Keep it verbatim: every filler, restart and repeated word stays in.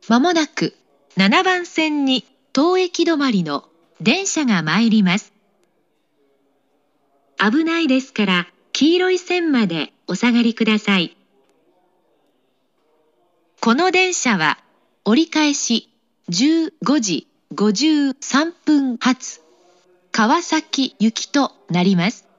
まもなくななばん線に当駅止まりの電車が参ります。危ないですから黄色い線までお下がりください。この電車は折り返しじゅうごじごじゅうさんぷん発川崎行きとなります。